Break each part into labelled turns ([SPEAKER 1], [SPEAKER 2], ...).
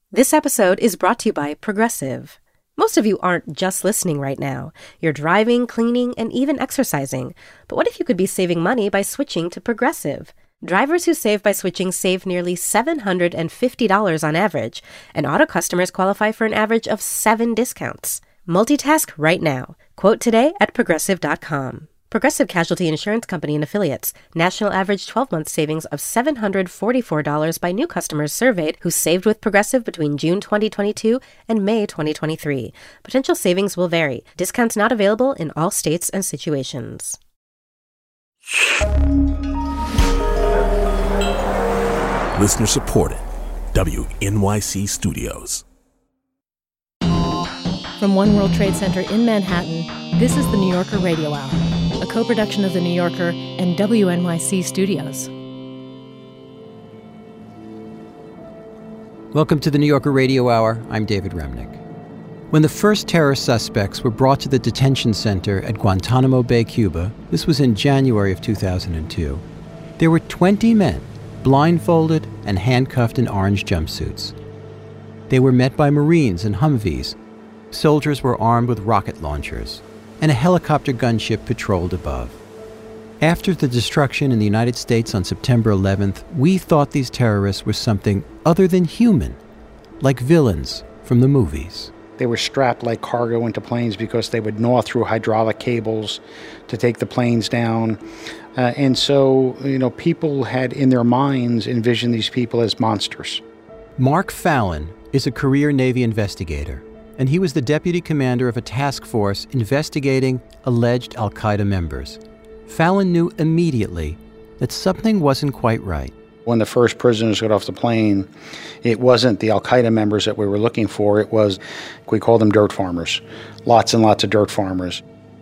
[SPEAKER 1] This episode is brought to you by Progressive. Most of you aren't just listening right now. You're driving, cleaning, and even exercising. But what if you could be saving money by switching to Progressive? Drivers who save by switching save nearly $750 on average, and auto customers qualify for an average of 7 discounts. Multitask right now. Quote today at Progressive.com. Progressive Casualty Insurance Company and Affiliates. National average 12-month savings of $744 by new customers surveyed who saved with Progressive between June 2022 and May 2023. Potential savings will vary. Discounts not available in all states and situations.
[SPEAKER 2] Listener supported. WNYC Studios.
[SPEAKER 3] From One World Trade Center in Manhattan, this is the New Yorker Radio Hour, a co-production of The New Yorker and WNYC Studios.
[SPEAKER 4] Welcome to the New Yorker Radio Hour. I'm David Remnick. When the first terror suspects were brought to the detention center at Guantanamo Bay, Cuba, this was in January of 2002, there were 20 men blindfolded and handcuffed in orange jumpsuits. They were met by Marines in Humvees. Soldiers were armed with rocket launchers, and a helicopter gunship patrolled above. After the destruction in the United States on September 11th, we thought these terrorists were something other than human, like villains from the movies.
[SPEAKER 5] They were strapped like cargo into planes because they would gnaw through hydraulic cables to take the planes down. And so, people had in their minds envisioned these people as monsters.
[SPEAKER 4] Mark Fallon is a career Navy investigator, and he was the deputy commander of a task force investigating alleged al-Qaeda members. Fallon knew immediately that something wasn't quite right.
[SPEAKER 5] When the first prisoners got off the plane, it wasn't the al-Qaeda members that we were looking for. It was, we call them dirt farmers. Lots and lots of dirt farmers.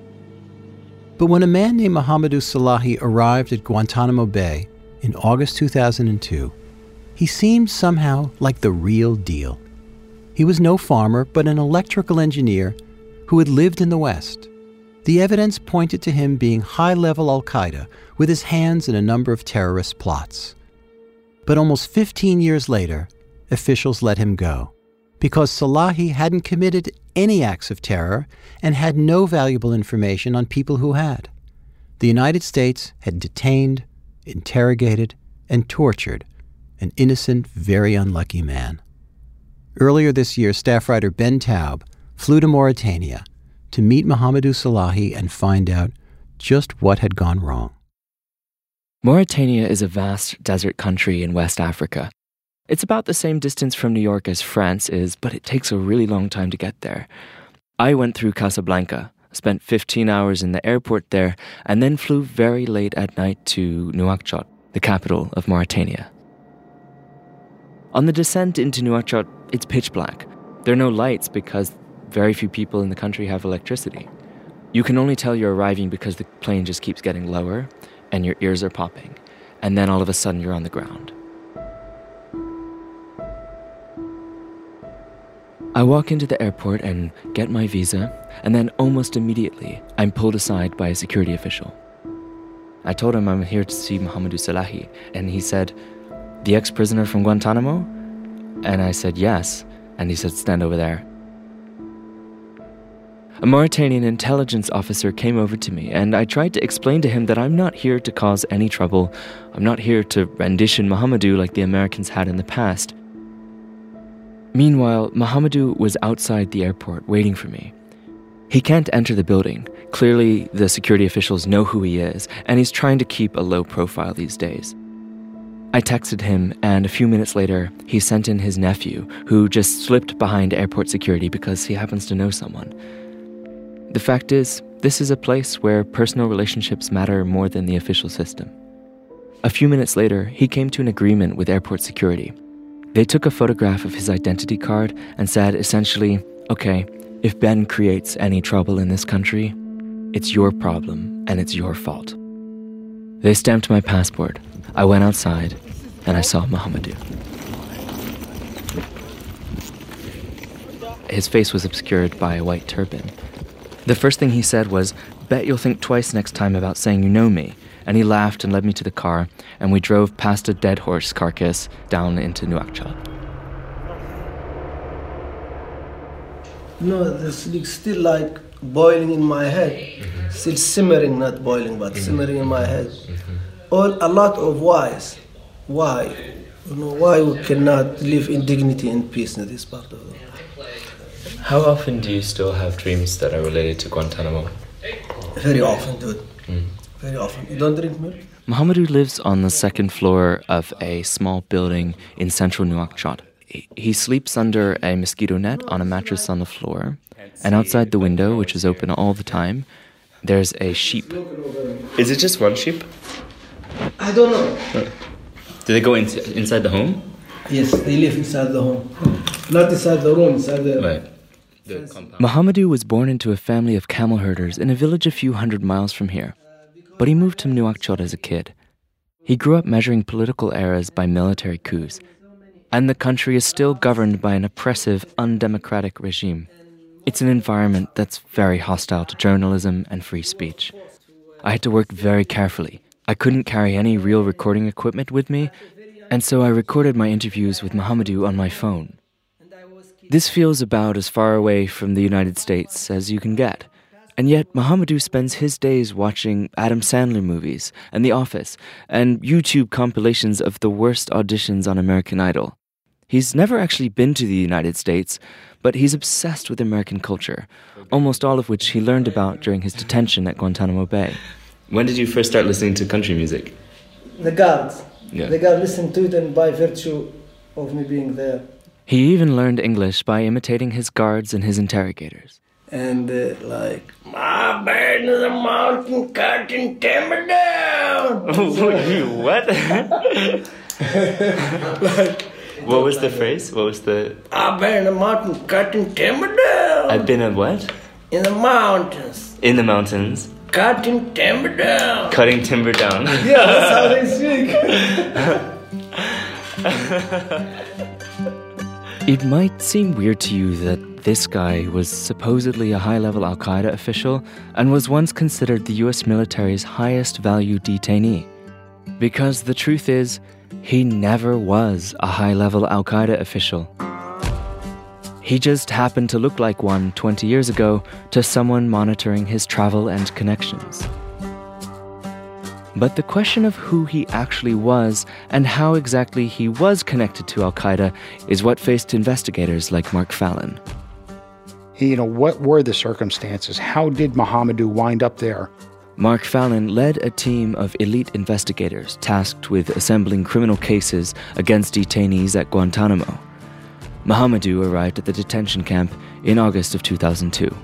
[SPEAKER 4] But when a man named Mohamedou Salahi arrived at Guantanamo Bay in August 2002, he seemed somehow like the real deal. He was no farmer, but an electrical engineer who had lived in the West. The evidence pointed to him being high-level al-Qaeda with his hands in a number of terrorist plots. But almost 15 years later, officials let him go because Salahi hadn't committed any acts of terror and had no valuable information on people who had. The United States had detained, interrogated, and tortured an innocent, very unlucky man. Earlier this year, staff writer Ben Taub flew to Mauritania to meet Mohamedou Salahi and find out just what had gone wrong.
[SPEAKER 6] Mauritania is a vast desert country in West Africa. It's about the same distance from New York as France is, but it takes a really long time to get there. I went through Casablanca, spent 15 hours in the airport there, and then flew very late at night to Nouakchott, the capital of Mauritania. On the descent into Nouakchott, it's pitch black. There are no lights because very few people in the country have electricity. You can only tell you're arriving because the plane just keeps getting lower and your ears are popping, and then all of a sudden you're on the ground. I walk into the airport and get my visa, and then almost immediately I'm pulled aside by a security official. I told him I'm here to see Mohamedou Salahi, and he said, "The ex-prisoner from Guantanamo?" And I said, "Yes." And he said, "Stand over there." A Mauritanian intelligence officer came over to me, and I tried to explain to him that I'm not here to cause any trouble. I'm not here to rendition Mohamedou like the Americans had in the past. Meanwhile, Mohamedou was outside the airport waiting for me. He can't enter the building. Clearly, the security officials know who he is, and he's trying to keep a low profile these days. I texted him, and a few minutes later, he sent in his nephew, who just slipped behind airport security because he happens to know someone. The fact is, this is a place where personal relationships matter more than the official system. A few minutes later, he came to an agreement with airport security. They took a photograph of his identity card and said essentially, "Okay, if Ben creates any trouble in this country, it's your problem and it's your fault." They stamped my passport. I went outside and I saw Mohamedou. His face was obscured by a white turban. The first thing he said was, "Bet you'll think twice next time about saying you know me." And he laughed and led me to the car, and we drove past a dead horse carcass down into Nouakchott.
[SPEAKER 7] No, this is still like boiling in my head. Still simmering, not boiling, but simmering in my head. A lot of whys. Why? Why we cannot live in dignity and peace in this part of the world.
[SPEAKER 6] How often do you still have dreams that are related to Guantanamo?
[SPEAKER 7] Very often, dude. Very often. You don't drink milk?
[SPEAKER 6] Mohamedou lives on the second floor of a small building in central Nouakchott. He sleeps under a mosquito net on a mattress on the floor, and outside the window, which is open all the time, there's a sheep. Is it just one sheep?
[SPEAKER 7] I don't know.
[SPEAKER 6] Do they go inside the home?
[SPEAKER 7] Yes, they live inside the home. Not inside the room, inside the...
[SPEAKER 6] Right. Mohamedou was born into a family of camel herders in a village a few hundred miles from here. But he moved to Nouakchott as a kid. He grew up measuring political eras by military coups. And the country is still governed by an oppressive, undemocratic regime. It's an environment that's very hostile to journalism and free speech. I had to work very carefully. I couldn't carry any real recording equipment with me, and so I recorded my interviews with Mohamedou on my phone. This feels about as far away from the United States as you can get. And yet Mohamedou spends his days watching Adam Sandler movies and The Office and YouTube compilations of the worst auditions on American Idol. He's never actually been to the United States, but he's obsessed with American culture, almost all of which he learned about during his detention at Guantanamo Bay. When did you first start listening to country music?
[SPEAKER 7] The guards.
[SPEAKER 6] Yeah.
[SPEAKER 7] The guards listened to it, and by virtue of me being there.
[SPEAKER 6] He even learned English by imitating his guards and his interrogators.
[SPEAKER 7] And my bed in the mountain cutting timber down.
[SPEAKER 6] What? What was the phrase? What was the...
[SPEAKER 7] I've been in the mountain cutting timber down.
[SPEAKER 6] I've been in what?
[SPEAKER 7] In the mountains.
[SPEAKER 6] In the mountains.
[SPEAKER 7] Cutting timber down.
[SPEAKER 6] Cutting timber down.
[SPEAKER 7] Yeah, that's how they speak.
[SPEAKER 6] It might seem weird to you that this guy was supposedly a high-level Al-Qaeda official and was once considered the US military's highest value detainee. Because the truth is, he never was a high-level Al-Qaeda official. He just happened to look like one 20 years ago to someone monitoring his travel and connections. But the question of who he actually was and how exactly he was connected to Al-Qaeda is what faced investigators like Mark Fallon.
[SPEAKER 5] What were the circumstances? How did Mohamedou wind up there?
[SPEAKER 6] Mark Fallon led a team of elite investigators tasked with assembling criminal cases against detainees at Guantanamo. Mohamedou arrived at the detention camp in August of 2002.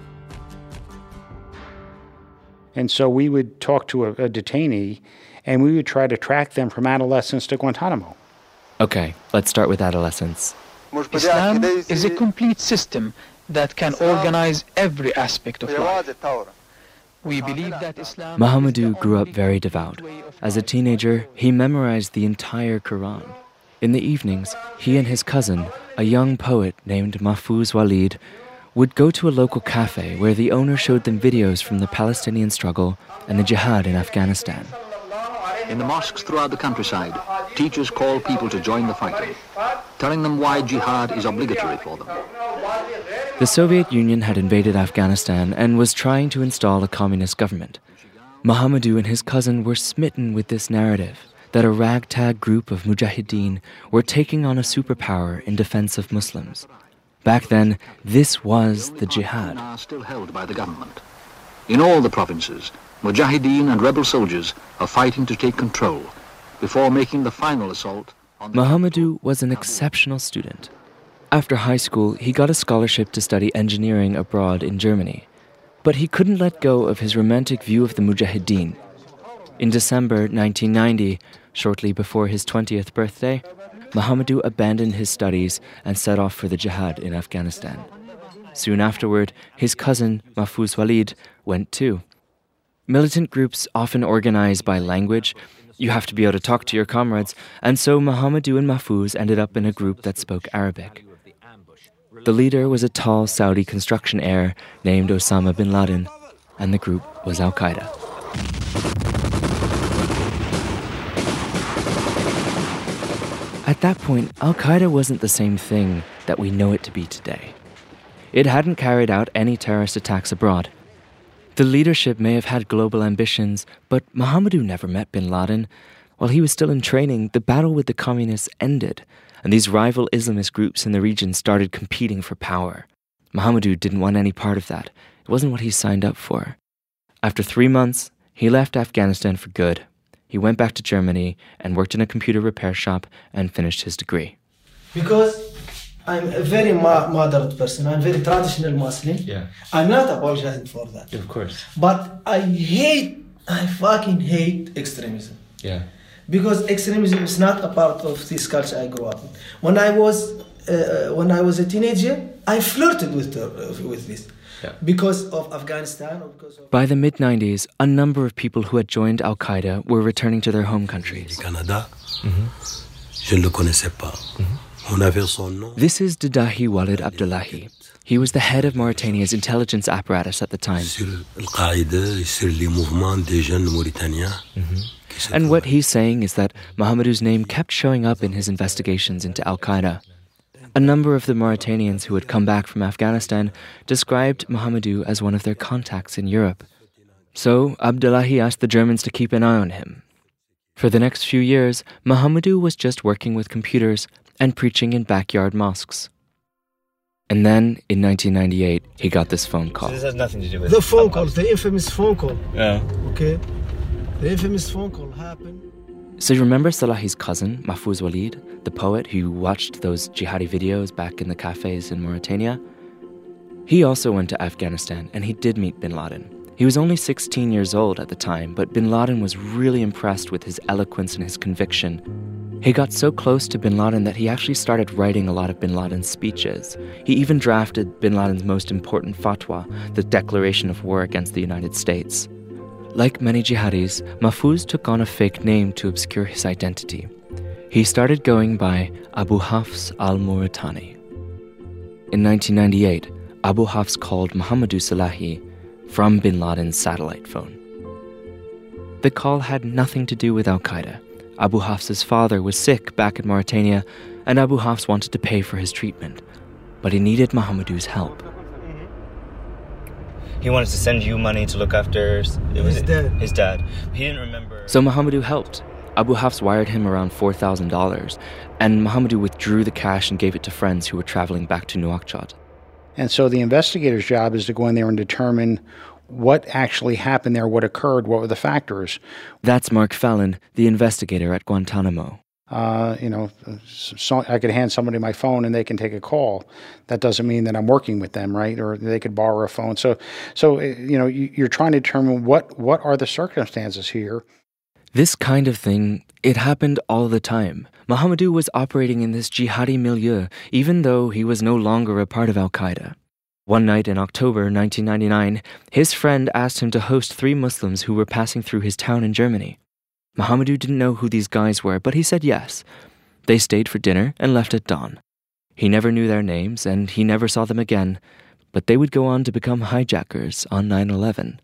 [SPEAKER 5] And so we would talk to a detainee, and we would try to track them from adolescence to Guantanamo.
[SPEAKER 6] Okay, let's start with adolescence.
[SPEAKER 8] Islam is a complete system that can organize every aspect of life. We believe that Islam...
[SPEAKER 6] Mohamedou grew up very devout. As a teenager, he memorized the entire Quran. In the evenings, he and his cousin, a young poet named Mahfouz Walid, would go to a local cafe where the owner showed them videos from the Palestinian struggle and the jihad in Afghanistan.
[SPEAKER 9] In the mosques throughout the countryside, teachers call people to join the fighting, telling them why jihad is obligatory for them.
[SPEAKER 6] The Soviet Union had invaded Afghanistan and was trying to install a communist government. Mohamedou and his cousin were smitten with this narrative that a ragtag group of mujahideen were taking on a superpower in defense of Muslims. Back then, this was the jihad.
[SPEAKER 9] Are still held by the government. In all the provinces, mujahideen and rebel soldiers are fighting to take control before making the final assault on...
[SPEAKER 6] Mohamedou was an exceptional student. After high school, he got a scholarship to study engineering abroad in Germany. But he couldn't let go of his romantic view of the mujahideen. In December 1990, shortly before his 20th birthday, Mohamedou abandoned his studies and set off for the jihad in Afghanistan. Soon afterward, his cousin, Mahfouz Walid, went too. Militant groups often organize by language. You have to be able to talk to your comrades, and so Mohamedou and Mahfouz ended up in a group that spoke Arabic. The leader was a tall Saudi construction heir named Osama bin Laden, and the group was Al-Qaeda. At that point, Al-Qaeda wasn't the same thing that we know it to be today. it hadn't carried out any terrorist attacks abroad. The leadership may have had global ambitions, but Mohammadou never met bin Laden. While he was still in training, the battle with the communists ended, and these rival Islamist groups in the region started competing for power. Mohammadou didn't want any part of that. It wasn't what he signed up for. After 3 months, he left Afghanistan for good. He went back to Germany and worked in a computer repair shop and finished his degree.
[SPEAKER 7] Because I'm a very moderate person. I'm very traditional Muslim.
[SPEAKER 6] Yeah.
[SPEAKER 7] I'm not apologizing for that.
[SPEAKER 6] Of course.
[SPEAKER 7] But I fucking hate extremism.
[SPEAKER 6] Yeah.
[SPEAKER 7] Because extremism is not a part of this culture I grew up in. When I was a teenager, I flirted with this. Yeah. Because of Afghanistan. Or because of
[SPEAKER 6] By the mid-90s, a number of people who had joined Al-Qaeda were returning to their home countries.
[SPEAKER 10] Canada. Je ne le connaissais pas.
[SPEAKER 6] This is Didahi Walid Abdullahi. He was the head of Mauritania's intelligence apparatus at the time. And what he's saying is that Mohammadou's name kept showing up in his investigations into Al-Qaeda. A number of the Mauritanians who had come back from Afghanistan described Mohammadou as one of their contacts in Europe. So Abdullahi asked the Germans to keep an eye on him. For the next few years, Mohammadou was just working with computers and preaching in backyard mosques. And then, in 1998, he got this phone call.
[SPEAKER 11] So this has nothing to do with
[SPEAKER 7] the phone call, the infamous phone call.
[SPEAKER 6] Yeah.
[SPEAKER 7] Okay? The infamous phone call happened.
[SPEAKER 6] So you remember Salahi's cousin, Mahfouz Walid, the poet who watched those jihadi videos back in the cafes in Mauritania? He also went to Afghanistan, and he did meet bin Laden. He was only 16 years old at the time, but bin Laden was really impressed with his eloquence and his conviction. He got so close to bin Laden that he actually started writing a lot of bin Laden's speeches. He even drafted bin Laden's most important fatwa, the declaration of war against the United States. Like many jihadis, Mahfouz took on a fake name to obscure his identity. He started going by Abu Hafs al-Mauritani. In 1998, Abu Hafs called Mohammadou Salahi from bin Laden's satellite phone. The call had nothing to do with Al-Qaeda. Abu Hafs's father was sick back in Mauritania, and Abu Hafs wanted to pay for his treatment. But he needed Mohammadou's help.
[SPEAKER 11] He wanted to send you money to look after his dad. He didn't remember.
[SPEAKER 6] So Mohammadou helped. Abu Hafs wired him around $4,000, and Mohammadou withdrew the cash and gave it to friends who were traveling back to Nouakchott.
[SPEAKER 5] And so the investigator's job is to go in there and determine what actually happened there, what occurred, what were the factors.
[SPEAKER 6] That's Mark Fallon, the investigator at Guantanamo.
[SPEAKER 5] So I could hand somebody my phone and they can take a call. That doesn't mean that I'm working with them, right? Or they could borrow a phone. So you're trying to determine what are the circumstances here.
[SPEAKER 6] This kind of thing, it happened all the time. Mohammadou was operating in this jihadi milieu, even though he was no longer a part of Al-Qaeda. One night in October 1999, his friend asked him to host 3 Muslims who were passing through his town in Germany. Mohammadou didn't know who these guys were, but he said yes. They stayed for dinner and left at dawn. He never knew their names, and he never saw them again, but they would go on to become hijackers on 9/11.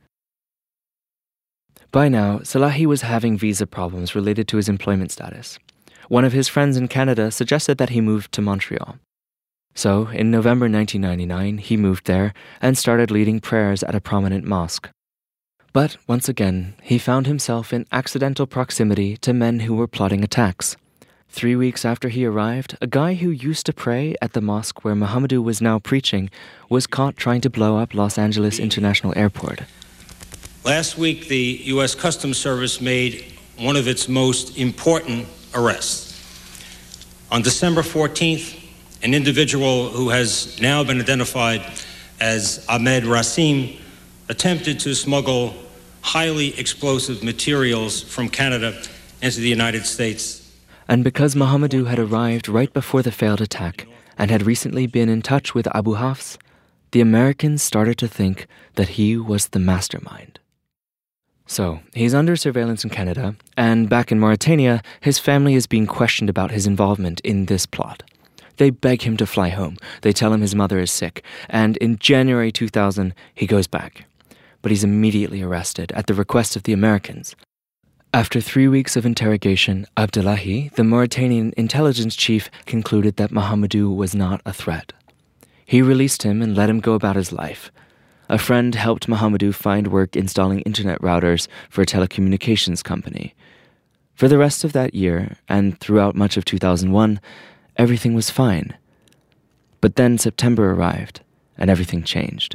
[SPEAKER 6] By now, Salahi was having visa problems related to his employment status. One of his friends in Canada suggested that he move to Montreal. So, in November 1999, he moved there and started leading prayers at a prominent mosque. But once again, he found himself in accidental proximity to men who were plotting attacks. 3 weeks after he arrived, a guy who used to pray at the mosque where Mohammadou was now preaching was caught trying to blow up Los Angeles International Airport.
[SPEAKER 12] Last week, the U.S. Customs Service made one of its most important arrests. On December 14th, an individual who has now been identified as Ahmed Rasim attempted to smuggle highly explosive materials from Canada into the United States.
[SPEAKER 6] And because Mohammadou had arrived right before the failed attack and had recently been in touch with Abu Hafs, the Americans started to think that he was the mastermind. So, he's under surveillance in Canada, and back in Mauritania, his family is being questioned about his involvement in this plot. They beg him to fly home. They tell him his mother is sick, and in January 2000, he goes back. But he's immediately arrested at the request of the Americans. After 3 weeks of interrogation, Abdullahi, the Mauritanian intelligence chief, concluded that Mohammadou was not a threat. He released him and let him go about his life. A friend helped Mohamedou find work installing internet routers for a telecommunications company. For the rest of that year, and throughout much of 2001, everything was fine. But then September arrived, and everything changed.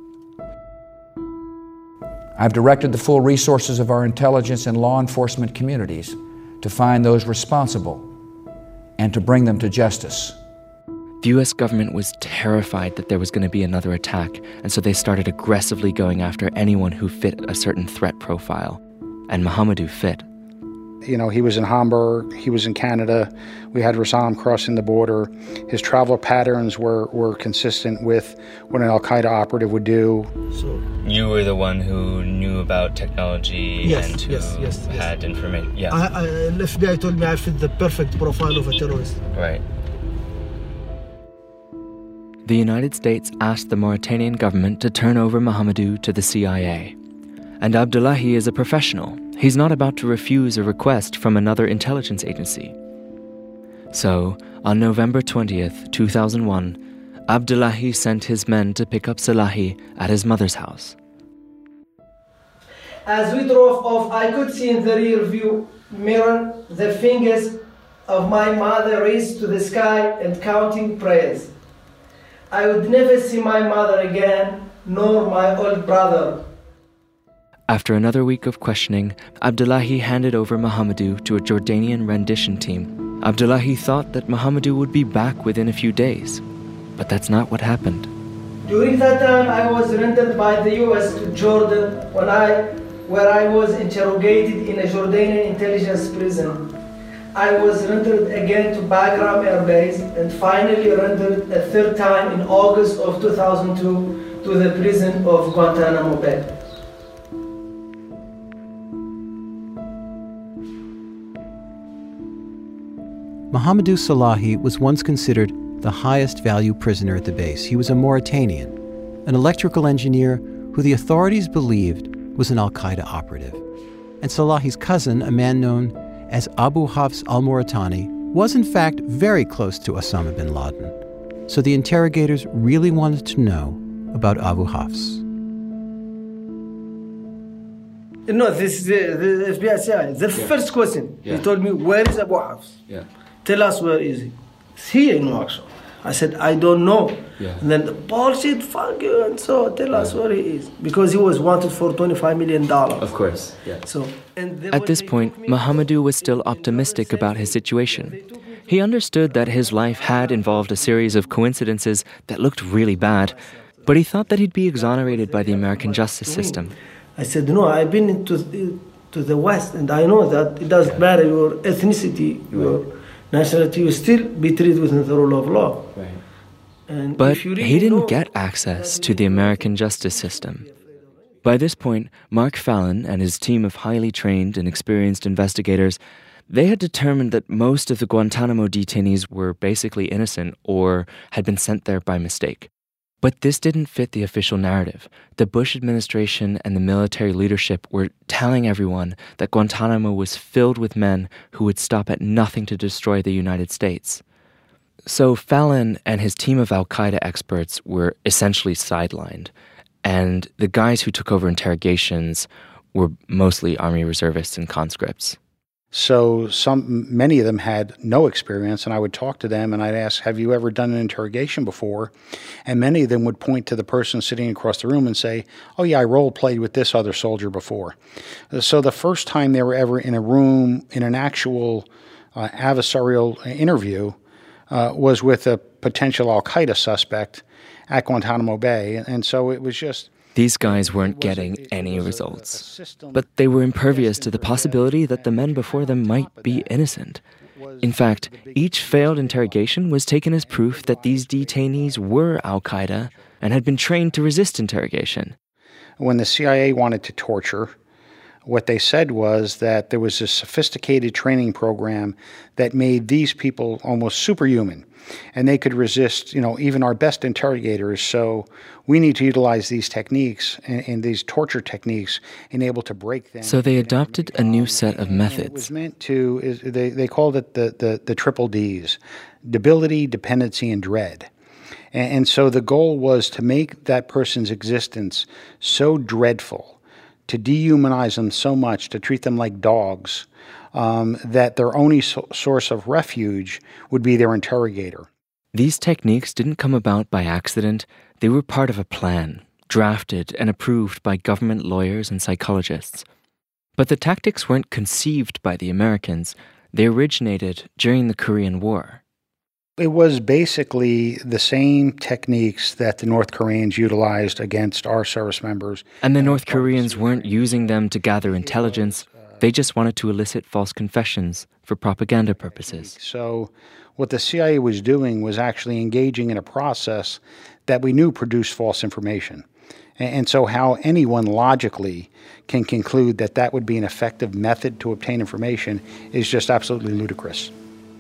[SPEAKER 13] I've directed the full resources of our intelligence and law enforcement communities to find those responsible and to bring them to justice.
[SPEAKER 6] The U.S. government was terrified that there was going to be another attack, and so they started aggressively going after anyone who fit a certain threat profile. And Mohamedou fit.
[SPEAKER 5] You know, he was in Hamburg, he was in Canada, we had Rassam crossing the border. His travel patterns were consistent with what an al-Qaeda operative would do.
[SPEAKER 11] So you were the one who knew about technology and who had information. Yeah.
[SPEAKER 7] FBI told me I fit the perfect profile of a terrorist.
[SPEAKER 11] Right.
[SPEAKER 6] The United States asked the Mauritanian government to turn over Mohamedou to the CIA. And Abdullahi is a professional. He's not about to refuse a request from another intelligence agency. So, on November 20th, 2001, Abdullahi sent his men to pick up Salahi at his mother's house.
[SPEAKER 7] As we drove off, I could see in the rear view mirror the fingers of my mother raised to the sky and counting prayers. I would never see my mother again, nor my old brother.
[SPEAKER 6] After another week of questioning, Abdullahi handed over Mohamedou to a Jordanian rendition team. Abdullahi thought that Mohamedou would be back within a few days, but that's not what happened.
[SPEAKER 7] During that time, I was rendered by the U.S. to Jordan where I was interrogated in a Jordanian intelligence prison. I was rendered again to Bagram Air Base and finally rendered a third time in August of 2002 to the prison of Guantanamo Bay.
[SPEAKER 4] Mohamedou Salahi was once considered the highest value prisoner at the base. He was a Mauritanian, an electrical engineer who the authorities believed was an al-Qaeda operative. And Salahi's cousin, a man known as Abu Hafs al-Mauritani, was in fact very close to Osama bin Laden. So the interrogators really wanted to know about Abu Hafs.
[SPEAKER 7] No, this is the FBI. The first question, he told me, where is Abu Hafs? Tell us where is he? It's here in Nouakchott. I said, I don't know. And then the bullshit, fuck you, and so tell us where he is. Because he was wanted for $25 million.
[SPEAKER 11] Of course,
[SPEAKER 7] So,
[SPEAKER 6] At this point, Mohamedou was still optimistic about his situation. He understood that his life had involved a series of coincidences that looked really bad, but he thought that he'd be exonerated by the American justice system.
[SPEAKER 7] I said, no, I've been to the West, and I know that it doesn't matter your ethnicity, your nationality, you still be treated within the rule of law. And
[SPEAKER 6] but he didn't get access to the American justice system. By this point, Mark Fallon and his team of highly trained and experienced investigators, they had determined that most of the Guantanamo detainees were basically innocent or had been sent there by mistake. But this didn't fit the official narrative. The Bush administration and the military leadership were telling everyone that Guantanamo was filled with men who would stop at nothing to destroy the United States. So Fallon and his team of al-Qaeda experts were essentially sidelined, and the guys who took over interrogations were mostly Army reservists and conscripts.
[SPEAKER 5] So many of them had no experience, and I would talk to them and I'd ask, have you ever done an interrogation before? And many of them would point to the person sitting across the room and say, oh yeah, I role-played with this other soldier before. So the first time they were ever in a room in an actual adversarial interview was with a potential al-Qaeda suspect at Guantanamo Bay. And so it was just...
[SPEAKER 6] These guys weren't getting any results, but they were impervious to the possibility that the men before them might be innocent. In fact, each failed interrogation was taken as proof that these detainees were al-Qaeda and had been trained to resist interrogation.
[SPEAKER 5] When the CIA wanted to torture, what they said was that there was a sophisticated training program that made these people almost superhuman, and they could resist, even our best interrogators. So we need to utilize these techniques and these torture techniques and able to break them.
[SPEAKER 6] So they adopted a new set of methods.
[SPEAKER 5] It was meant to, they called it the triple Ds: debility, dependency, and dread. And so the goal was to make that person's existence so dreadful, to dehumanize them so much, to treat them like dogs, that their only source of refuge would be their interrogator.
[SPEAKER 6] These techniques didn't come about by accident. They were part of a plan, drafted and approved by government lawyers and psychologists. But the tactics weren't conceived by the Americans. They originated during the Korean War.
[SPEAKER 5] It was basically the same techniques that the North Koreans utilized against our service members.
[SPEAKER 6] And the North Koreans weren't using them to gather intelligence. They just wanted to elicit false confessions for propaganda purposes.
[SPEAKER 5] So what the CIA was doing was actually engaging in a process that we knew produced false information. And so how anyone logically can conclude that that would be an effective method to obtain information is just absolutely ludicrous.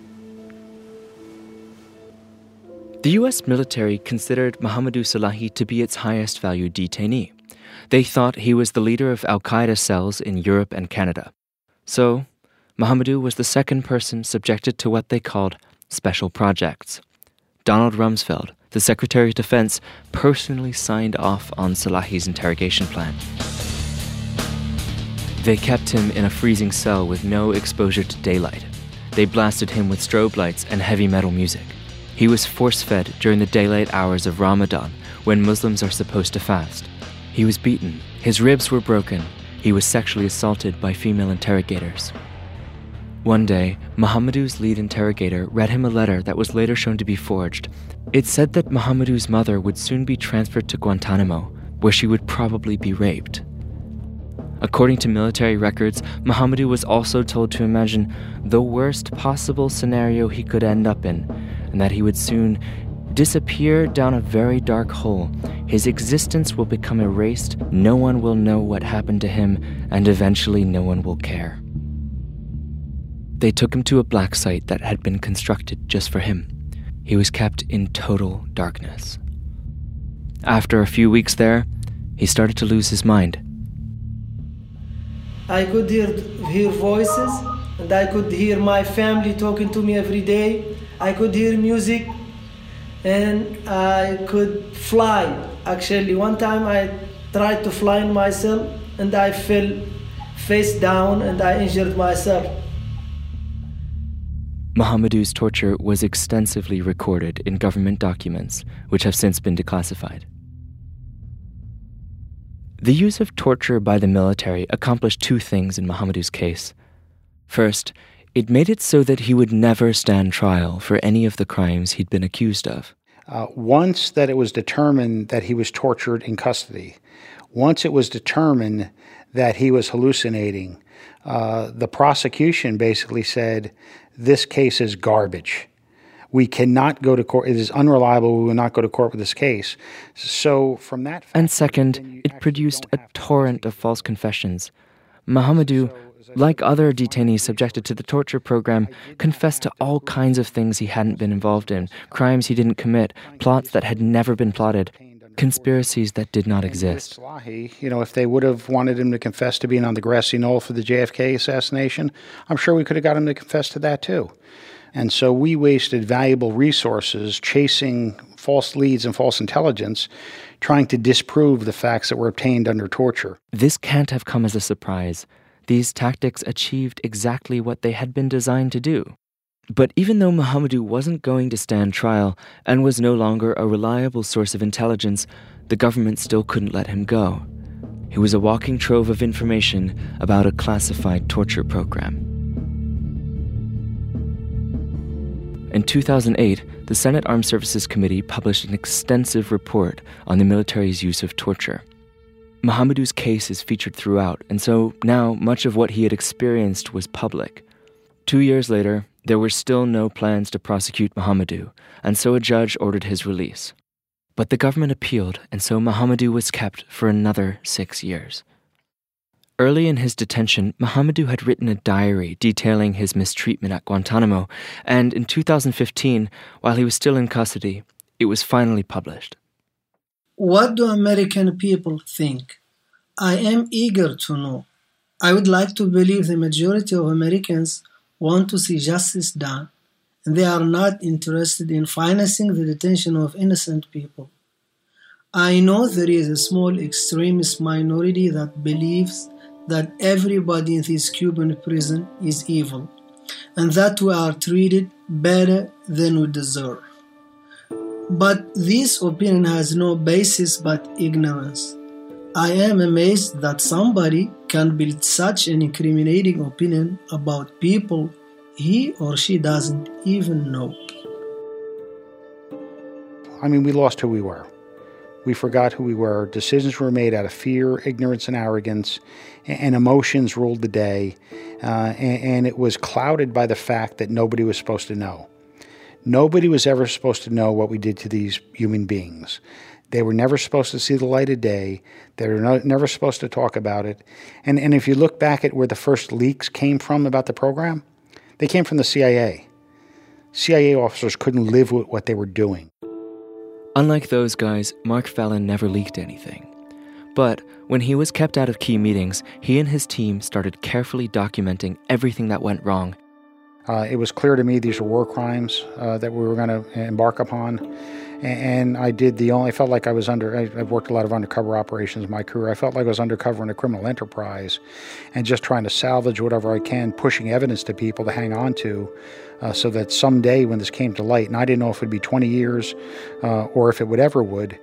[SPEAKER 6] The U.S. military considered Mohamedou Salahi to be its highest valued detainee. They thought he was the leader of al-Qaeda cells in Europe and Canada. So, Mohamedou was the second person subjected to what they called special projects. Donald Rumsfeld, the Secretary of Defense, personally signed off on Salahi's interrogation plan. They kept him in a freezing cell with no exposure to daylight. They blasted him with strobe lights and heavy metal music. He was force-fed during the daylight hours of Ramadan, when Muslims are supposed to fast. He was beaten. His ribs were broken. He was sexually assaulted by female interrogators. One day, Mohamedou's lead interrogator read him a letter that was later shown to be forged. It said that Mohamedou's mother would soon be transferred to Guantanamo, where she would probably be raped. According to military records, Mohamedou was also told to imagine the worst possible scenario he could end up in, and that he would soon disappear down a very dark hole. His existence will become erased, no one will know what happened to him, and eventually no one will care. They took him to a black site that had been constructed just for him. He was kept in total darkness. After a few weeks there, he started to lose his mind.
[SPEAKER 7] I could hear voices, and I could hear my family talking to me every day. I could hear music, and I could fly. Actually, one time I tried to fly myself, and I fell face down, and I injured myself.
[SPEAKER 6] Mohamedou's torture was extensively recorded in government documents, which have since been declassified. The use of torture by the military accomplished two things in Mohamedou's case. First, it made it so that he would never stand trial for any of the crimes he'd been accused of.
[SPEAKER 5] Once that it was determined that he was tortured in custody, once it was determined that he was hallucinating, the prosecution basically said, this case is garbage. We cannot go to court. It is unreliable. We will not go to court with this case. So from that fact,
[SPEAKER 6] and second, it produced a torrent of false confessions. Mohamedou, like other detainees subjected to the torture program, confessed to all kinds of things he hadn't been involved in, crimes he didn't commit, plots that had never been plotted, conspiracies that did not exist.
[SPEAKER 5] If they would have wanted him to confess to being on the grassy knoll for the JFK assassination, I'm sure we could have got him to confess to that too. And so we wasted valuable resources chasing false leads and false intelligence, trying to disprove the facts that were obtained under torture.
[SPEAKER 6] This can't have come as a surprise. These tactics achieved exactly what they had been designed to do. But even though Mohamedou wasn't going to stand trial and was no longer a reliable source of intelligence, the government still couldn't let him go. He was a walking trove of information about a classified torture program. In 2008, the Senate Armed Services Committee published an extensive report on the military's use of torture. Mohamedou's case is featured throughout, and so now much of what he had experienced was public. 2 years later, there were still no plans to prosecute Mohamedou, and so a judge ordered his release. But the government appealed, and so Mohamedou was kept for another 6 years. Early in his detention, Mohamedou had written a diary detailing his mistreatment at Guantanamo, and in 2015, while he was still in custody, it was finally published.
[SPEAKER 14] What do American people think? I am eager to know. I would like to believe the majority of Americans want to see justice done, and they are not interested in financing the detention of innocent people. I know there is a small extremist minority that believes that everybody in this Cuban prison is evil, and that we are treated better than we deserve. But this opinion has no basis but ignorance. I am amazed that somebody can build such an incriminating opinion about people he or she doesn't even know.
[SPEAKER 5] I mean, we lost who we were. We forgot who we were. Decisions were made out of fear, ignorance, and arrogance, and emotions ruled the day. And it was clouded by the fact that nobody was supposed to know. Nobody was ever supposed to know what we did to these human beings. They were never supposed to see the light of day. They were never supposed to talk about it. And if you look back at where the first leaks came from about the program, they came from the CIA. CIA officers couldn't live with what they were doing.
[SPEAKER 6] Unlike those guys, Mark Fallon never leaked anything. But when he was kept out of key meetings, he and his team started carefully documenting everything that went wrong.
[SPEAKER 5] It was clear to me these were war crimes that we were going to embark upon. And I felt like I was I've worked a lot of undercover operations in my career. I felt like I was undercover in a criminal enterprise and just trying to salvage whatever I can, pushing evidence to people to hang on to so that someday when this came to light, and I didn't know if it would be 20 years or if it would ever would.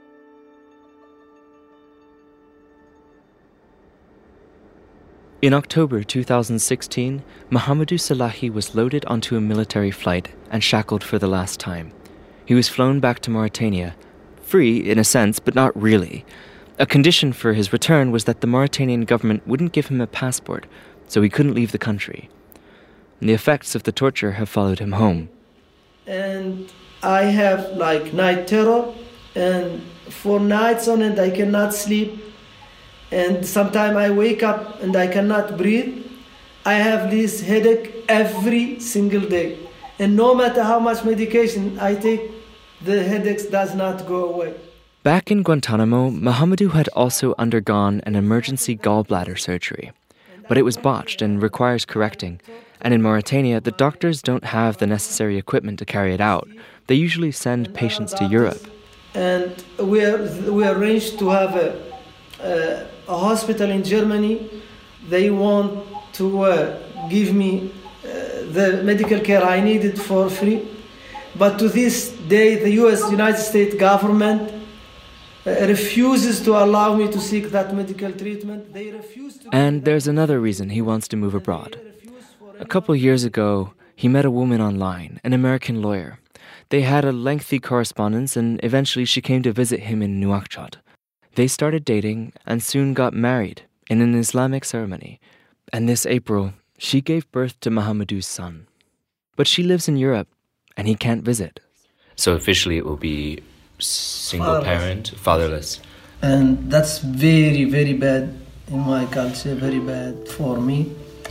[SPEAKER 6] In October 2016, Mahamadou Salahi was loaded onto a military flight and shackled for the last time. He was flown back to Mauritania, free in a sense, but not really. A condition for his return was that the Mauritanian government wouldn't give him a passport, so he couldn't leave the country. And the effects of the torture have followed him home.
[SPEAKER 7] And I have night terror, and for nights on end I cannot sleep. And sometimes I wake up and I cannot breathe. I have this headache every single day. And no matter how much medication I take, the headaches does not go away.
[SPEAKER 6] Back in Guantanamo, Mahamadou had also undergone an emergency gallbladder surgery. But it was botched and requires correcting. And in Mauritania, the doctors don't have the necessary equipment to carry it out. They usually send patients to Europe.
[SPEAKER 7] And we arranged to have a hospital in Germany. They want to give me the medical care I needed for free. But to this day, the United States government refuses to allow me to seek that medical treatment. They refuse to.
[SPEAKER 6] And there's another reason he wants to move abroad. A couple years ago, he met a woman online, an American lawyer. They had a lengthy correspondence, and eventually she came to visit him in Nouakchott. They started dating and soon got married in an Islamic ceremony. And this April, she gave birth to Mahamadou's son. But she lives in Europe, and he can't visit.
[SPEAKER 11] So officially it will be single parent, fatherless.
[SPEAKER 7] And that's very, very bad in my culture, very bad for me.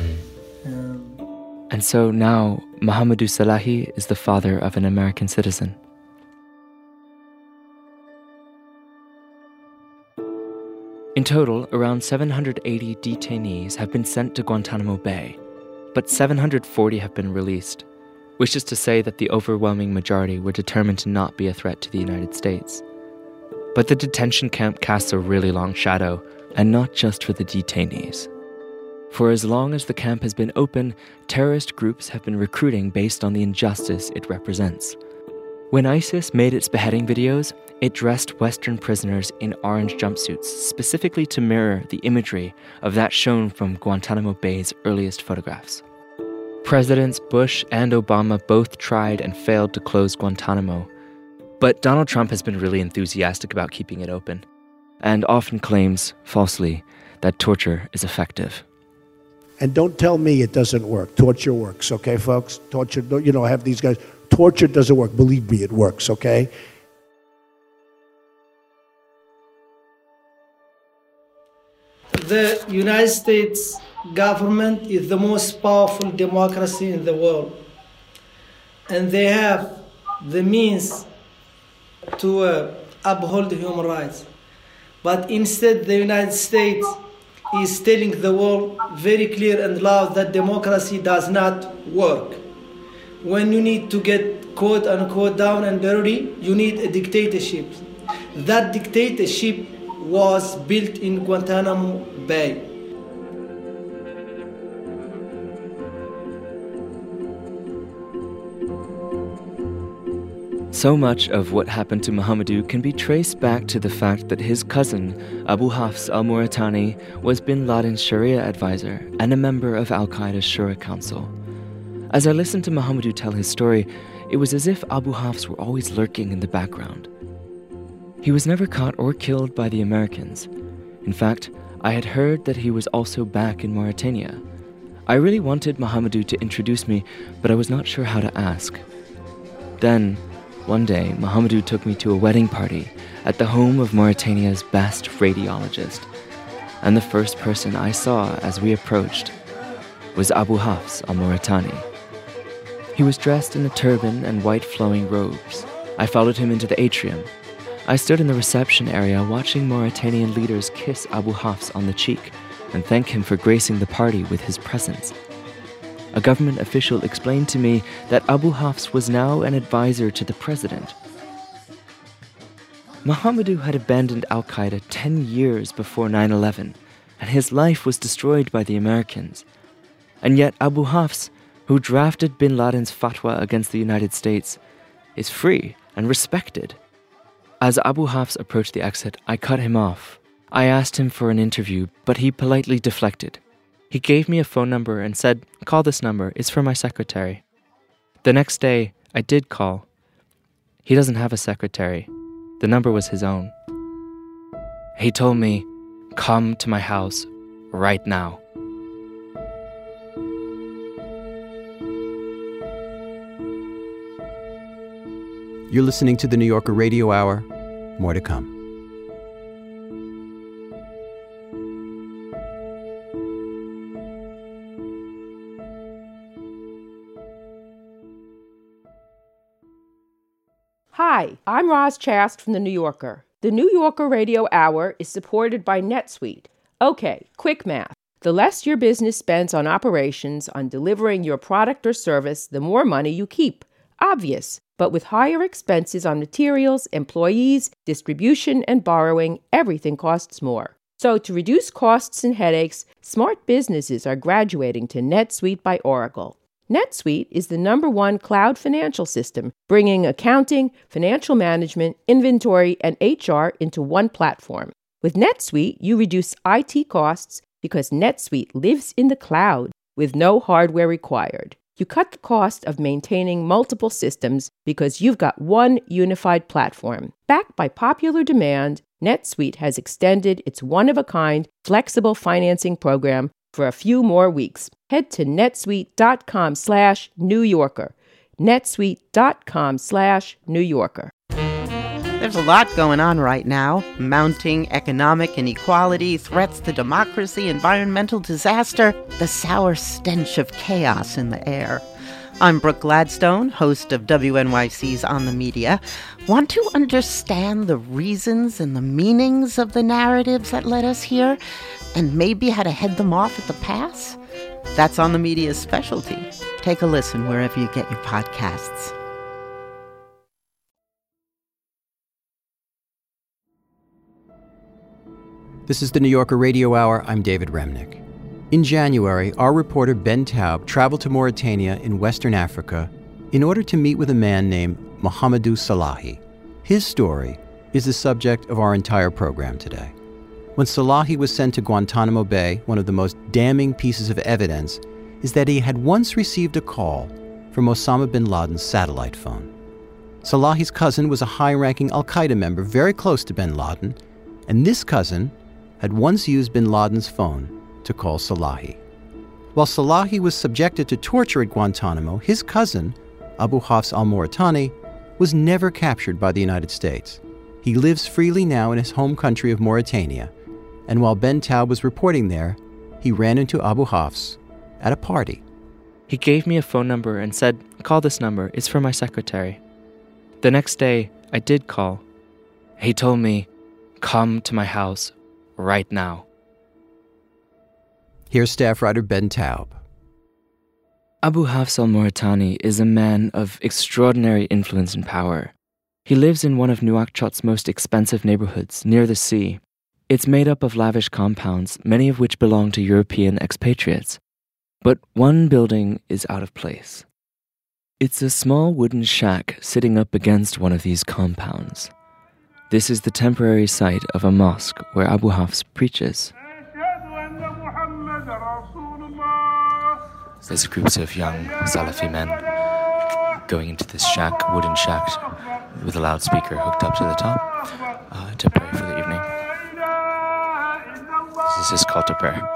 [SPEAKER 6] And so now, Mahamadou Salahi is the father of an American citizen. In total, around 780 detainees have been sent to Guantanamo Bay, but 740 have been released, which is to say that the overwhelming majority were determined to not be a threat to the United States. But the detention camp casts a really long shadow, and not just for the detainees. For as long as the camp has been open, terrorist groups have been recruiting based on the injustice it represents. When ISIS made its beheading videos, it dressed Western prisoners in orange jumpsuits, specifically to mirror the imagery of that shown from Guantanamo Bay's earliest photographs. Presidents Bush and Obama both tried and failed to close Guantanamo, but Donald Trump has been really enthusiastic about keeping it open, and often claims, falsely, that torture is effective.
[SPEAKER 15] And don't tell me it doesn't work. Torture works, okay, folks? Torture, have these guys. Torture doesn't work. Believe me, it works, okay?
[SPEAKER 7] The United States government is the most powerful democracy in the world. And they have the means to uphold human rights. But instead, the United States is telling the world very clear and loud that democracy does not work. when you need to get quote unquote down and dirty, you need a dictatorship. That dictatorship was built in Guantanamo Bay.
[SPEAKER 6] So much of what happened to Mohamedou can be traced back to the fact that his cousin, Abu Hafs al-Muratani, was bin Laden's Sharia advisor and a member of Al-Qaeda's Shura Council. As I listened to Mohamedou tell his story, it was as if Abu Hafs were always lurking in the background. He was never caught or killed by the Americans. In fact, I had heard that he was also back in Mauritania. I really wanted Mohamedou to introduce me, but I was not sure how to ask. Then, one day, Mohamedou took me to a wedding party at the home of Mauritania's best radiologist. And the first person I saw as we approached was Abu Hafs al-Muratani. He was dressed in a turban and white flowing robes. I followed him into the atrium. I stood in the reception area watching Mauritanian leaders kiss Abu Hafs on the cheek and thank him for gracing the party with his presence. A government official explained to me that Abu Hafs was now an advisor to the president. Mohamedou had abandoned Al-Qaeda 10 years before 9/11, and his life was destroyed by the Americans. And yet Abu Hafs, who drafted bin Laden's fatwa against the United States, is free and respected. As Abu Hafs approached the exit, I cut him off. I asked him for an interview, but he politely deflected. He gave me a phone number and said, "Call this number, it's for my secretary." The next day, I did call. He doesn't have a secretary. The number was his own. He told me, "Come to my house right now."
[SPEAKER 4] You're listening to the New Yorker Radio Hour. More to come.
[SPEAKER 16] Hi, I'm Roz Chast from The New Yorker. The New Yorker Radio Hour is supported by NetSuite. Okay, quick math. The less your business spends on operations, on delivering your product or service, the more money you keep. Obvious. But with higher expenses on materials, employees, distribution, and borrowing, everything costs more. So to reduce costs and headaches, smart businesses are graduating to NetSuite by Oracle. NetSuite is the #1 cloud financial system, bringing accounting, financial management, inventory, and HR into one platform. With NetSuite, you reduce IT costs because NetSuite lives in the cloud with no hardware required. You cut the cost of maintaining multiple systems because you've got one unified platform. Backed by popular demand, NetSuite has extended its one-of-a-kind flexible financing program for a few more weeks. Head to netsuite.com/New Yorker. netsuite.com/New Yorker.
[SPEAKER 17] There's a lot going on right now. Mounting economic inequality, threats to democracy, environmental disaster, the sour stench of chaos in the air. I'm Brooke Gladstone, host of WNYC's On the Media. Want to understand the reasons and the meanings of the narratives that led us here, and maybe how to head them off at the pass? That's On the Media's specialty. Take a listen wherever you get your podcasts.
[SPEAKER 4] This is the New Yorker Radio Hour. I'm David Remnick. In January, our reporter Ben Taub traveled to Mauritania in Western Africa in order to meet with a man named Mohamedou Salahi. His story is the subject of our entire program today. When Salahi was sent to Guantanamo Bay, one of the most damning pieces of evidence is that he had once received a call from Osama bin Laden's satellite phone. Salahi's cousin was a high-ranking al-Qaeda member very close to bin Laden, and this cousin had once used bin Laden's phone to call Salahi. While Salahi was subjected to torture at Guantanamo, his cousin, Abu Hafs al-Muratani, was never captured by the United States. He lives freely now in his home country of Mauritania, and while Ben Taub was reporting there, he ran into Abu Hafs at a party.
[SPEAKER 6] He gave me a phone number and said, "Call this number, it's for my secretary." The next day, I did call. He told me, "Come to my house right now."
[SPEAKER 4] Here's staff writer Ben Taub.
[SPEAKER 6] Abu Hafs al-Mauritani is a man of extraordinary influence and power. He lives in one of Nouakchot's most expensive neighborhoods, near the sea. It's made up of lavish compounds, many of which belong to European expatriates. But one building is out of place. It's a small wooden shack sitting up against one of these compounds. This is the temporary site of a mosque where Abu Hafs preaches. There's groups of young Salafi men going into this shack, wooden shack, with a loudspeaker hooked up to the top to pray for the evening. This is called to prayer.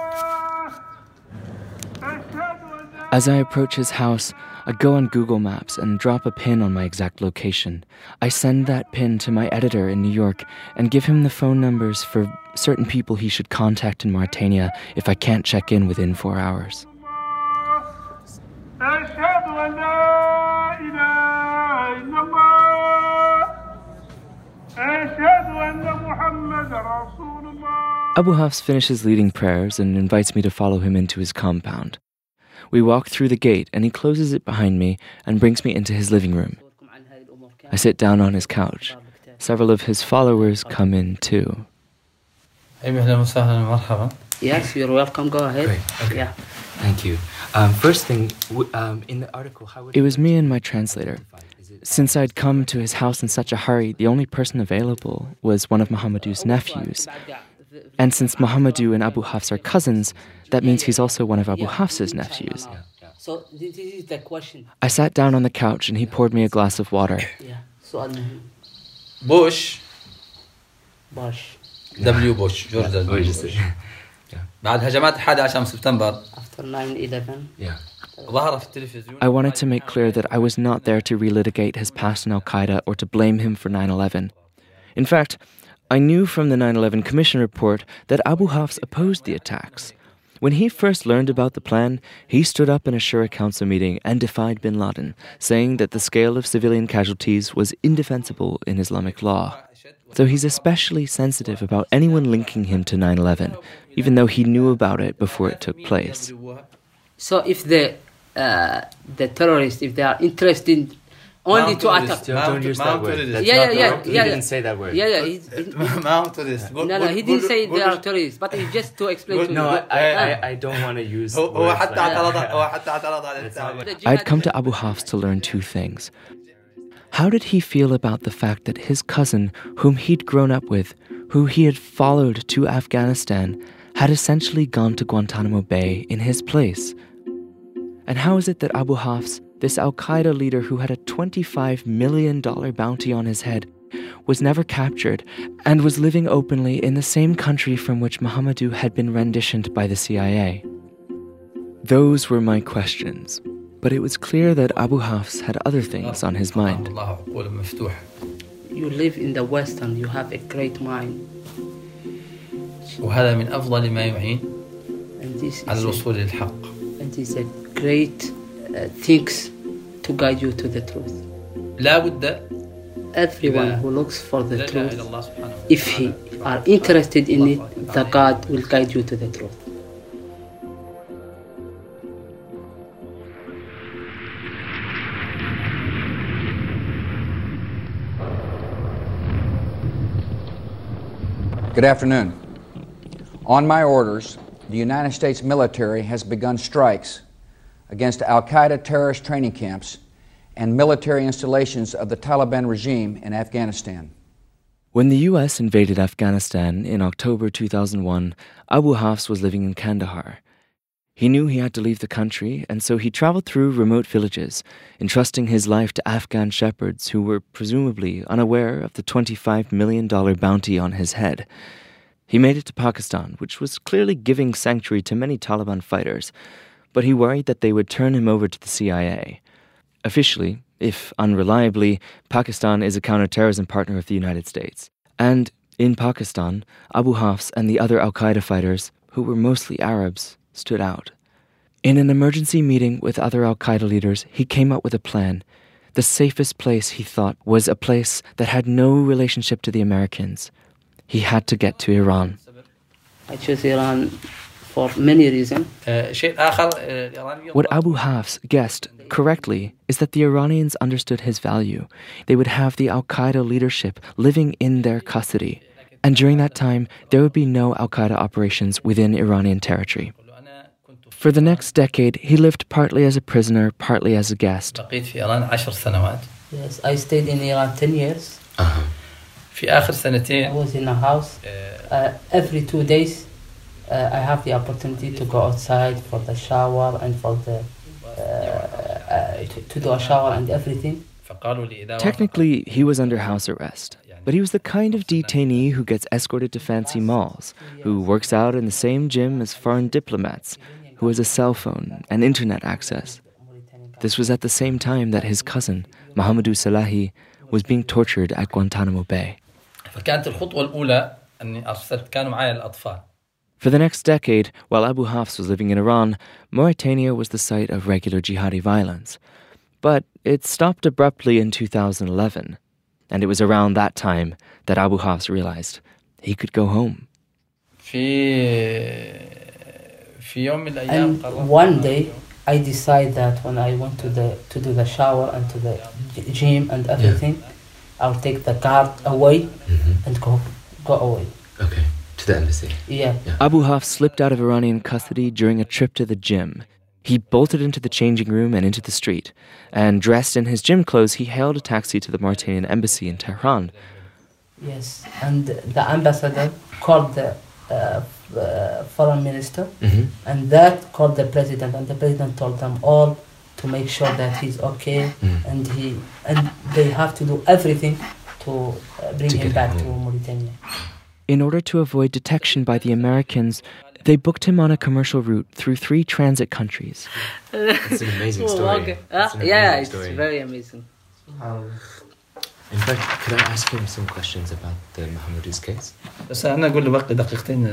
[SPEAKER 6] As I approach his house, I go on Google Maps and drop a pin on my exact location. I send that pin to my editor in New York and give him the phone numbers for certain people he should contact in Mauritania if I can't check in within 4 hours. Abu Hafs finishes leading prayers and invites me to follow him into his compound. We walk through the gate and he closes it behind me and brings me into his living room. I sit down on his couch. Several of his followers come in too.
[SPEAKER 18] Yes, you're welcome. Go ahead.
[SPEAKER 6] Great. Okay.
[SPEAKER 18] Yeah.
[SPEAKER 6] Thank you. First thing, in the article... It was me and my translator. Since I'd come to his house in such a hurry, the only person available was one of Muhammadou's nephews. And since Muhammadou and Abu Hafs are cousins, that means he's also one of Abu Hafs's nephews.
[SPEAKER 18] So this is the question.
[SPEAKER 6] I sat down on the couch and he poured me a glass of water.
[SPEAKER 18] Yeah. So
[SPEAKER 19] Bush.
[SPEAKER 18] W.
[SPEAKER 19] Bush. George W. Bush. بعد هجمات 11 سبتمبر.
[SPEAKER 18] After 9/11.
[SPEAKER 19] Yeah.
[SPEAKER 6] I wanted to make clear that I was not there to relitigate his past in Al-Qaeda or to blame him for 9/11. In fact, I knew from the 9/11 Commission report that Abu Hafs opposed the attacks. When he first learned about the plan, he stood up in a Shura Council meeting and defied bin Laden, saying that the scale of civilian casualties was indefensible in Islamic law. So he's especially sensitive about anyone linking him to 9/11, even though he knew about it before it took place.
[SPEAKER 18] So if the terrorists, if they are interested only to attack.
[SPEAKER 6] Don't use that word.
[SPEAKER 18] Yeah.
[SPEAKER 6] He didn't say that word.
[SPEAKER 18] Yeah. No, he didn't say they are terrorists, but it's just to explain to you.
[SPEAKER 6] No, I don't want to use words like that. I'd come to Abu Hafs to learn two things. How did he feel about the fact that his cousin, whom he'd grown up with, who he had followed to Afghanistan, had essentially gone to Guantanamo Bay in his place? And how is it that Abu Hafs, this Al-Qaeda leader who had a $25 million bounty on his head, was never captured and was living openly in the same country from which Muhammadou had been renditioned by the CIA? Those were my questions, but it was clear that Abu Hafs had other things on his mind.
[SPEAKER 18] You live in the West and you have a great mind.
[SPEAKER 19] وهذا من أفضل ما يعين على الوصول للحق.
[SPEAKER 18] And these are great things to guide you to the truth.
[SPEAKER 19] لا بد
[SPEAKER 18] Everyone who looks for the truth, if he are interested in it, the God will guide you to the truth.
[SPEAKER 13] Good afternoon. On my orders, the United States military has begun strikes against Al-Qaeda terrorist training camps and military installations of the Taliban regime in Afghanistan.
[SPEAKER 6] When the U.S. invaded Afghanistan in October 2001, Abu Hafs was living in Kandahar. He knew he had to leave the country, and so he traveled through remote villages, entrusting his life to Afghan shepherds who were presumably unaware of the $25 million bounty on his head. He made it to Pakistan, which was clearly giving sanctuary to many Taliban fighters, but he worried that they would turn him over to the CIA. Officially, if unreliably, Pakistan is a counterterrorism partner of the United States. And in Pakistan, Abu Hafs and the other Al-Qaeda fighters, who were mostly Arabs, stood out. In an emergency meeting with other Al-Qaeda leaders, he came up with a plan. The safest place, he thought, was a place that had no relationship to the Americans. He had to get to Iran.
[SPEAKER 18] I chose Iran for many reasons.
[SPEAKER 6] What Abu Hafs guessed correctly is that the Iranians understood his value. They would have the Al-Qaeda leadership living in their custody. And during that time, there would be no Al-Qaeda operations within Iranian territory. For the next decade, he lived partly as a prisoner, partly as a guest.
[SPEAKER 18] Yes, I stayed in Iran 10 years. I was in a house. Every 2 days, I have the opportunity to go outside for the shower and for the to do a shower and everything.
[SPEAKER 6] Technically, he was under house arrest, but he was the kind of detainee who gets escorted to fancy malls, who works out in the same gym as foreign diplomats, who has a cell phone and internet access. This was at the same time that his cousin, Mohamedou Salahi, was being tortured at Guantanamo Bay. For the next decade, while Abu Hafs was living in Iran, Mauritania was the site of regular jihadi violence. But it stopped abruptly in 2011, and it was around that time that Abu Hafs realized he could go home.
[SPEAKER 18] And one day, I decided that when I went to do the shower and to the gym and everything, I'll take the card away and go away.
[SPEAKER 6] Okay, to the embassy.
[SPEAKER 18] Yeah.
[SPEAKER 6] Abu Hafs slipped out of Iranian custody during a trip to the gym. He bolted into the changing room and into the street, and dressed in his gym clothes, he hailed a taxi to the Mauritanian embassy in Tehran.
[SPEAKER 18] Yes, and the ambassador called the foreign minister, and that called the president, and the president told them all to make sure that he's okay, and they have to do everything to bring him back to Mauritania.
[SPEAKER 6] In order to avoid detection by the Americans, they booked him on a commercial route through 3 transit countries.
[SPEAKER 11] It's an amazing story.
[SPEAKER 18] It's very amazing.
[SPEAKER 11] In fact, could I ask him some questions about the Mohamedou's case?
[SPEAKER 20] بس أنا أقول له بقي دقيقتين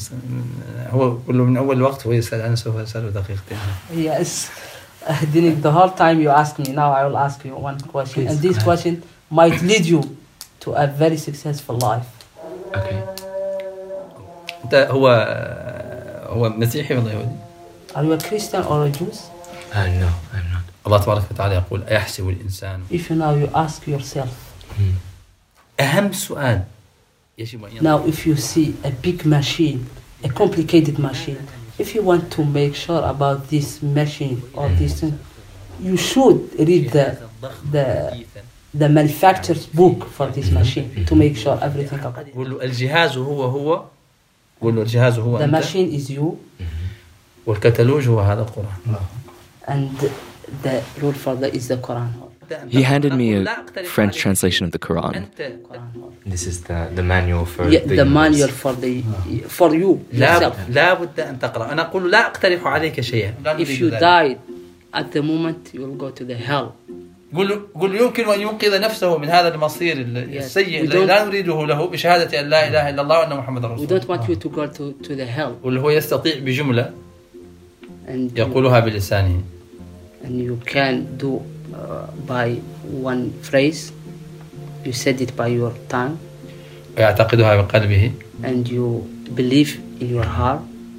[SPEAKER 20] هو أقول له من أول وقت هو يسأل أنا سوف أسأله دقيقتين.
[SPEAKER 18] Yes, during the whole time you ask me, now I will ask you one question, please. And this question might lead you to a very successful life.
[SPEAKER 11] Okay.
[SPEAKER 20] أنت هو مسيحي ولا يهودي؟
[SPEAKER 18] Are you a Christian or a Jew?
[SPEAKER 20] No, I'm not. الله تبارك وتعالى يقول أيحسب الإنسان.
[SPEAKER 18] If you now you ask yourself.
[SPEAKER 20] أهم سؤال.
[SPEAKER 18] Now if you see a big machine, a complicated machine, if you want to make sure about this machine or this thing, you should read the manufacturer's book for this machine to make sure everything okay.
[SPEAKER 20] قول له الجهاز هو قول له الجهاز هو
[SPEAKER 18] The machine is you.
[SPEAKER 20] والكتالوج هو هذا القرآن.
[SPEAKER 18] And the rule for that is the Quran.
[SPEAKER 6] He handed me a French translation of the Quran.
[SPEAKER 11] This is the manual for
[SPEAKER 18] the manual for you yourself.
[SPEAKER 20] لا بد أن تقرأ. أنا أقول لا أقترح عليك شيئا.
[SPEAKER 18] If you die at the moment, you will go to the hell.
[SPEAKER 20] قل يمكن أن ينقذ نفسه من هذا المصير السيء الذي لا نريده له بشهادة أن لا إله إلا الله وأن محمد رسول الله.
[SPEAKER 18] We don't want you to go to the hell.
[SPEAKER 20] واللي هو يستطيع بجملة يقولها بلسانه.
[SPEAKER 18] And you can do by one phrase. You said it by your tongue.
[SPEAKER 20] ويعتقدها بقلبه.
[SPEAKER 18] And you believe in your heart.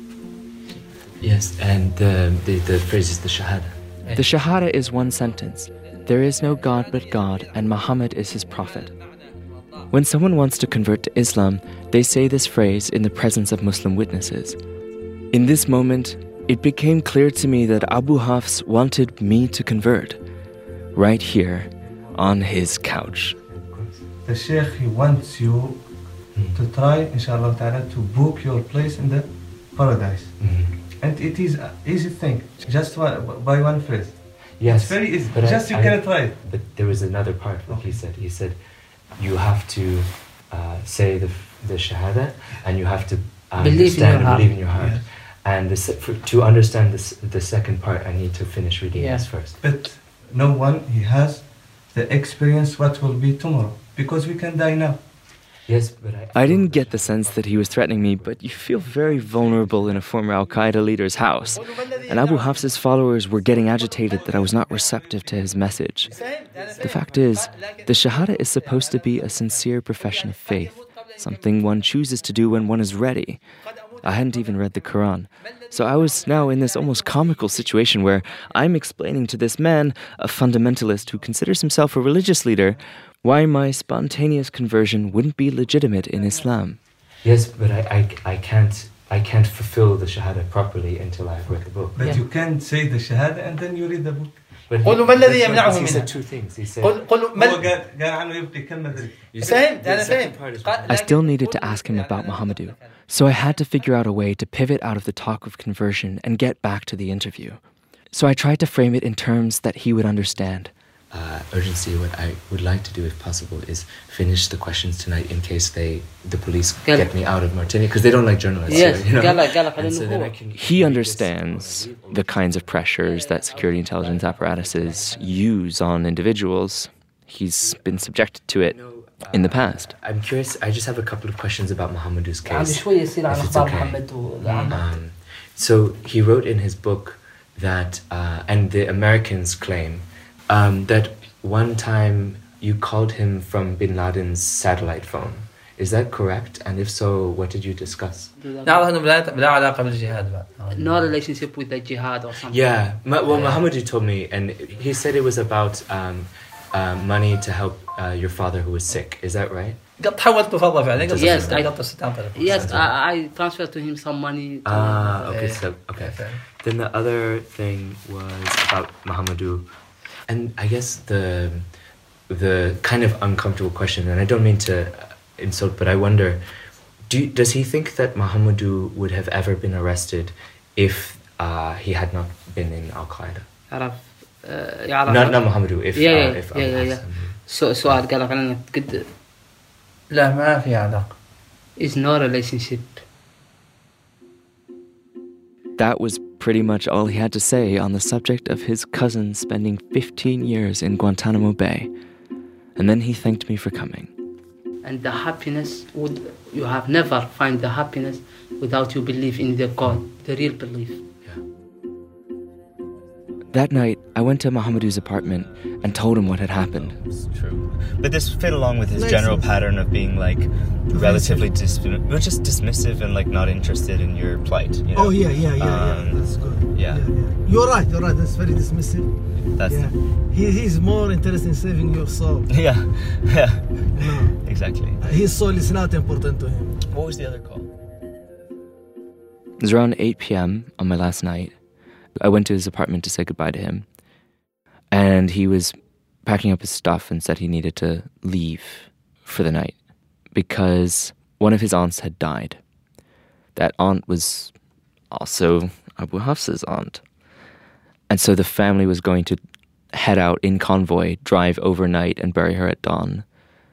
[SPEAKER 11] Yes, and the phrase is the Shahada.
[SPEAKER 6] The Shahada is one sentence. There is no God but God, and Muhammad is his prophet. When someone wants to convert to Islam, they say this phrase in the presence of Muslim witnesses. In this moment, it became clear to me that Abu Hafs wanted me to convert, right here, on his couch.
[SPEAKER 21] The Sheikh, he wants you to try, inshallah ta'ala, to book your place in the paradise. And it is an easy thing, just by one phrase.
[SPEAKER 11] Yes,
[SPEAKER 21] it's very easy. Just you can try it.
[SPEAKER 11] But there was another part what he said. He said, you have to say the Shahada, and you have to
[SPEAKER 18] believe
[SPEAKER 11] in your heart. Yes. And to understand the second part, I need to finish reading this first.
[SPEAKER 21] But no one has the experience what will be tomorrow, because we can die now.
[SPEAKER 11] Yes, but
[SPEAKER 6] I didn't get the sense that he was threatening me, but you feel very vulnerable in a former Al-Qaeda leader's house. And Abu Hafs's followers were getting agitated that I was not receptive to his message. The fact is, the Shahada is supposed to be a sincere profession of faith, something one chooses to do when one is ready. I hadn't even read the Quran. So I was now in this almost comical situation where I'm explaining to this man, a fundamentalist who considers himself a religious leader, why my spontaneous conversion wouldn't be legitimate in Islam.
[SPEAKER 11] Yes, but I can't fulfill the Shahada properly until I've read the book.
[SPEAKER 21] But you can't say the Shahada and then you read the book.
[SPEAKER 20] قل ما الذي يمنعه منها.
[SPEAKER 11] He said two things. He said,
[SPEAKER 6] I still needed to ask him about Muhammadu, so I had to figure out a way to pivot out of the talk of conversion and get back to the interview. So I tried to frame it in terms that he would understand.
[SPEAKER 11] Urgency, what I would like to do if possible is finish the questions tonight in case the police get me out of Mauritania, because they don't like journalists.
[SPEAKER 18] Yes,
[SPEAKER 6] He understands the kinds of pressures that security intelligence apparatuses use on individuals. He's been subjected to it in the past.
[SPEAKER 11] I'm curious, I just have a couple of questions about Muhammadu's case, if it's okay. So he wrote in his book that, and the Americans claim, that one time you called him from Bin Laden's satellite phone. Is that correct? And if so, what did you discuss?
[SPEAKER 18] No relationship with the jihad or something.
[SPEAKER 11] Yeah, Muhammadu told me, and he said it was about money to help your father who was sick. Is that right?
[SPEAKER 18] Yes, I transferred to him some money.
[SPEAKER 11] Okay. Then the other thing was about Muhammadu. And I guess the kind of uncomfortable question, and I don't mean to insult, but I wonder, does he think that Muhammadu would have ever been arrested if he had not been in Al-Qaeda? Not Muhammadu, if
[SPEAKER 18] سؤال قال فعلا قد
[SPEAKER 20] لا ما في علاقة.
[SPEAKER 18] It's no relationship.
[SPEAKER 6] That was pretty much all he had to say on the subject of his cousin spending 15 years in Guantanamo Bay. And then he thanked me for coming.
[SPEAKER 18] And the happiness, you have never find the happiness without you believe in the God, the real belief.
[SPEAKER 6] That night, I went to Muhammadu's apartment and told him what had happened.
[SPEAKER 1] It's true. But this fit along with his general pattern of being like relatively just dismissive and like not interested in your plight. You know?
[SPEAKER 22] Oh yeah. That's good.
[SPEAKER 1] Yeah.
[SPEAKER 22] You're right. That's very dismissive. He's more interested in saving your soul.
[SPEAKER 1] Yeah.
[SPEAKER 22] No.
[SPEAKER 1] Exactly.
[SPEAKER 22] His soul is not important to him.
[SPEAKER 1] What was the other call?
[SPEAKER 6] It was around 8 p.m. on my last night. I went to his apartment to say goodbye to him. And he was packing up his stuff and said he needed to leave for the night because one of his aunts had died. That aunt was also Abu Hafs's aunt. And so the family was going to head out in convoy, drive overnight and bury her at dawn.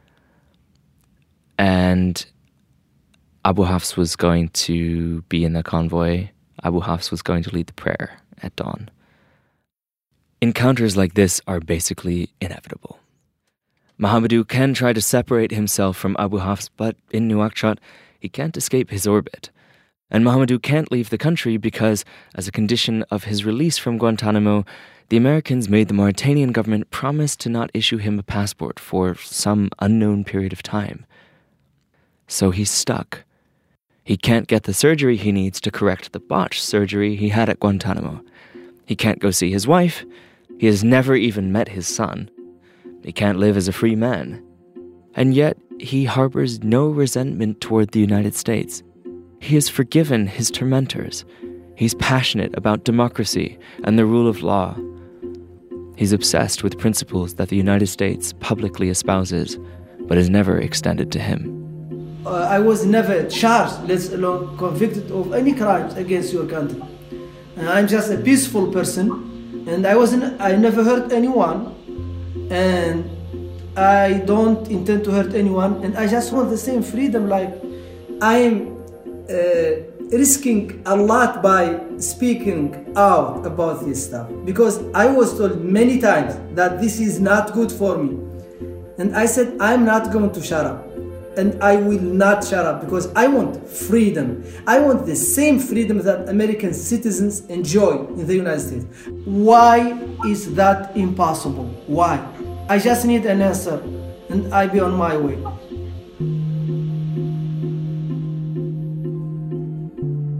[SPEAKER 6] And Abu Hafs was going to be in the convoy. Abu Hafs was going to lead the prayer at dawn. Encounters like this are basically inevitable. Muhammadu can try to separate himself from Abu Hafs, but in Nouakchott, he can't escape his orbit. And Muhammadu can't leave the country because, as a condition of his release from Guantanamo, the Americans made the Mauritanian government promise to not issue him a passport for some unknown period of time. So he's stuck. He can't get the surgery he needs to correct the botched surgery he had at Guantanamo. He can't go see his wife. He has never even met his son. He can't live as a free man. And yet, he harbors no resentment toward the United States. He has forgiven his tormentors. He's passionate about democracy and the rule of law. He's obsessed with principles that the United States publicly espouses, but has never extended to him.
[SPEAKER 14] I was never charged, let alone convicted of any crimes against your country. I'm just a peaceful person, and I never hurt anyone, and I don't intend to hurt anyone, and I just want the same freedom. Like I'm risking a lot by speaking out about this stuff, because I was told many times that this is not good for me, and I said I'm not going to shut up. And I will not shut up because I want freedom. I want the same freedom that American citizens enjoy in the United States. Why is that impossible? Why? I just need an answer and I'll be on my way.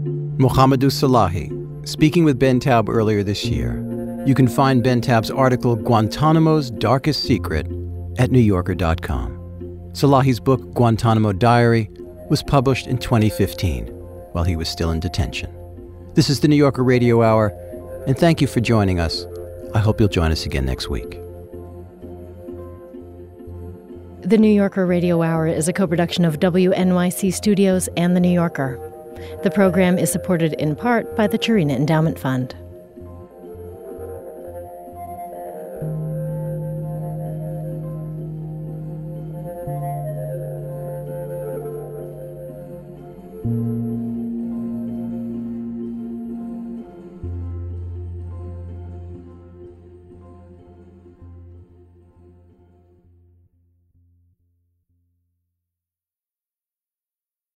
[SPEAKER 4] Mohamedou Salahi, speaking with Ben Taub earlier this year. You can find Ben Taub's article, Guantanamo's Darkest Secret, at NewYorker.com. Salahi's book, Guantanamo Diary, was published in 2015 while he was still in detention. This is the New Yorker Radio Hour, and thank you for joining us. I hope you'll join us again next week.
[SPEAKER 2] The New Yorker Radio Hour is a co-production of WNYC Studios and The New Yorker. The program is supported in part by the Churina Endowment Fund.